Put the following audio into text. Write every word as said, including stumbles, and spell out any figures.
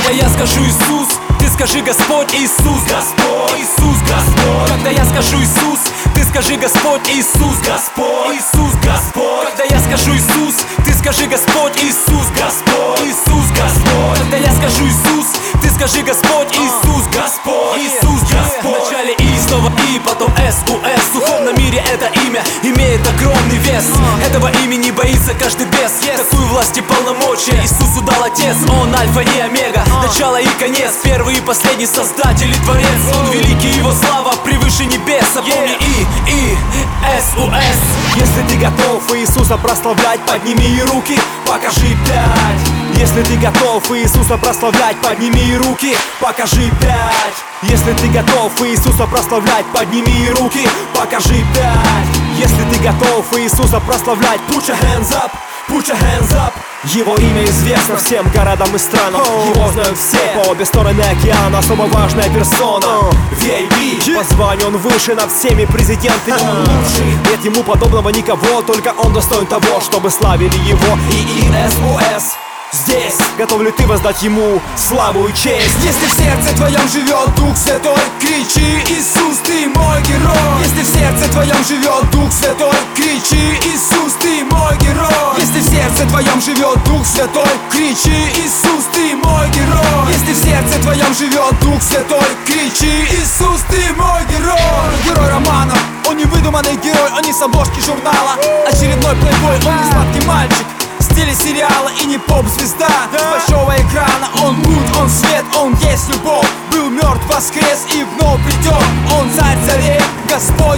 Когда я скажу Иисус, ты скажи Господь Иисус. Господь, Иисус, Господь. Когда я скажу Иисус, ты скажи Господь Иисус. Господь, Иисус, Господь. Когда я скажу Иисус, ты скажи Господь Иисус. Господь, Иисус, Господь. Когда я скажу Иисус, ты скажи Господь Иисус. Господь, Иисус, Господь. Вначале И, снова И, потом С, У, С. В духовном мире это имя имеет огромный вес. Этого имени боится каждый бес. Такую власть и полномочия Иисусу дал Отец. Он альфа и омега, начало и конец, первый и последний создатель и творец. Он великий, его слава превыше небес. Помни И, И, С, У, С. Если ты готов Иисуса прославлять, подними руки, покажи пять. Если ты готов Иисуса прославлять, подними руки, покажи пять. Если ты готов Иисуса прославлять, подними руки, покажи пять. Если ты готов Иисуса прославлять, put your hands up, put your hands up. Его имя известно всем городам и странам. Его знают все по обе стороны океана. Особо важная персона, ви ай пи. По званию он выше над всеми президентами. Он лучший, нет ему подобного никого. Только он достоин того, чтобы славили его. И И, С, У, С. Здесь готов ли ты воздать ему славу и честь? Если в сердце твоем живет Дух Святой, кричи: Иисус, ты мой герой. Если в сердце твоем живет Дух Святой, кричи: Иисус, ты мой герой. Если в сердце твоем живет Дух Святой, кричи: Иисус, ты мой герой. Если в сердце твоем живет Дух Святой, кричи: Иисус, ты мой герой. Герой романа, он не выдуманный герой, он не с обложки журнала. Очередной плейбой, он не сладкий мальчик в стиле сериала и не поп-звезда с большого экрана. Он мут, он свет, он есть любовь. Был мертв, воскрес и вновь придет. Он царь царей, Господь